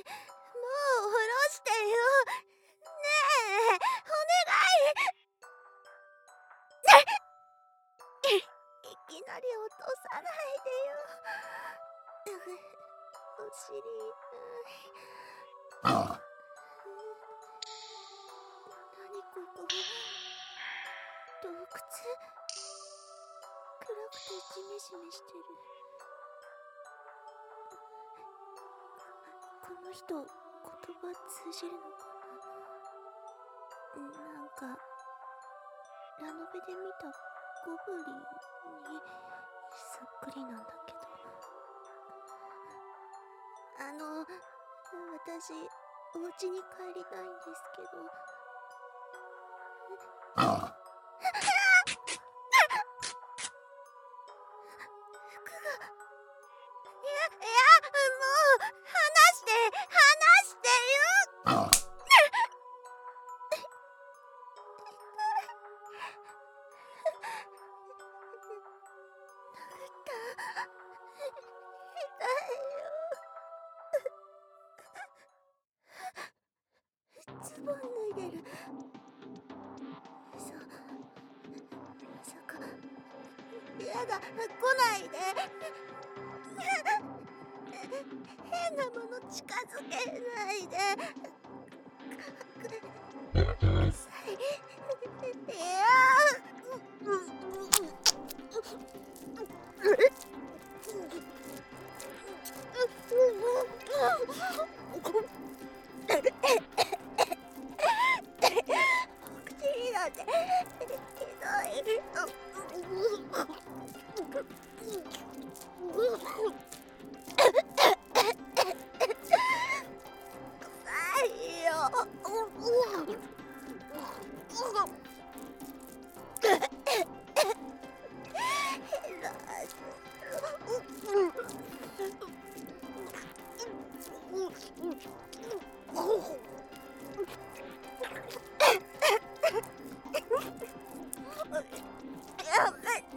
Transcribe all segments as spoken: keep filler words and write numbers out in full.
う下ろしてよ。ねえ、お願い。いきなり落とさないでよ。お尻痛い。何ここ、洞窟？暗くてジメジメしてる。この人、言葉通じるのかな。なんかラノベで見たゴブリンにそっくりなんだけど。あの、私お家に帰りたいんですけど。服が、いやいや、もう離して離してよ。ズボン脱いでる。そう、まさか。やだ、来ないで。変なもの近づけないで。うるさい。いや口になってひどい。臭いよ。やめて。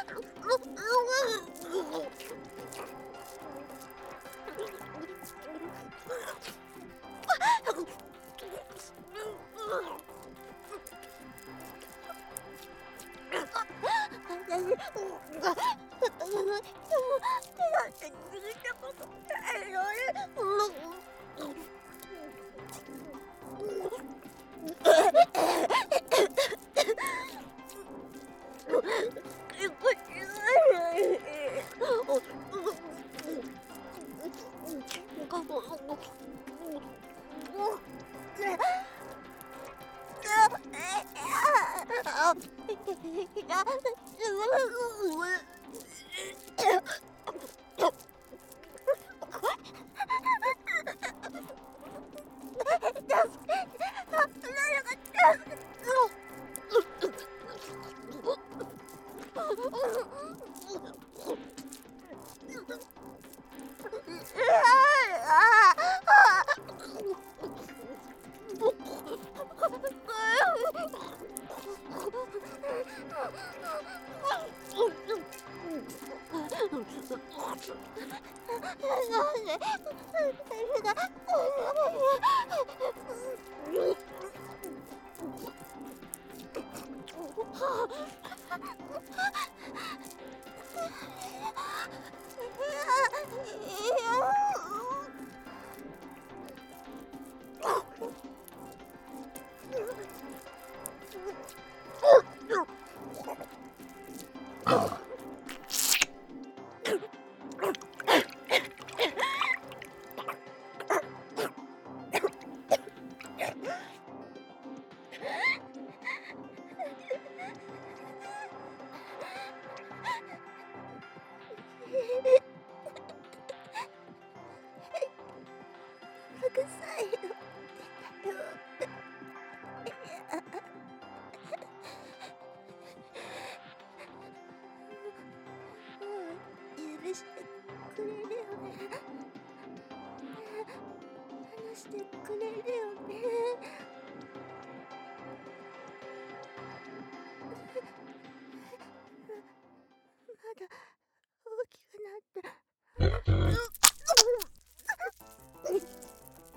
手だって握ったことないのに。臭いの。許してくれるよね。話してくれるよね。まだ大きくなった。